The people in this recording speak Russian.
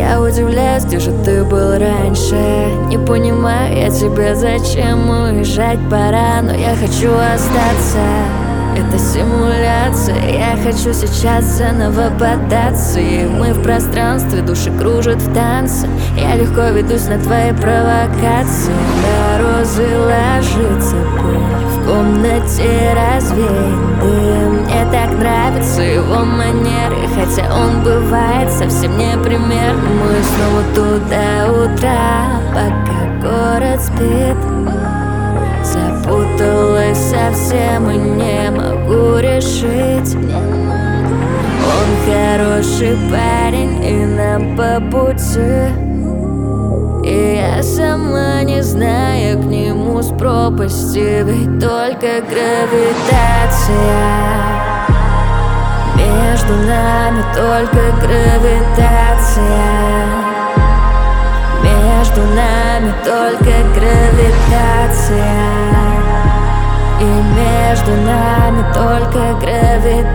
Я удивляюсь, где же ты был раньше. Не понимаю я тебя, зачем уезжать пора. Но я хочу остаться, это симуляция. Я хочу сейчас заново податься. И мы в пространстве, души кружат в танце. Я легко ведусь на твои провокации. На розы ложится пыль, в комнате развеян дым. Мне так нравятся его манеры, хотя он бывает совсем непримерным. Мы снова туда утра, пока город спит. Запуталась совсем и не могу решить. Он хороший парень и нам по пути. И я сама не знаю к нему с пропасти. Ведь только гравитация между нами, только гравитация между нами, только гравитация. И между нами только гравитация.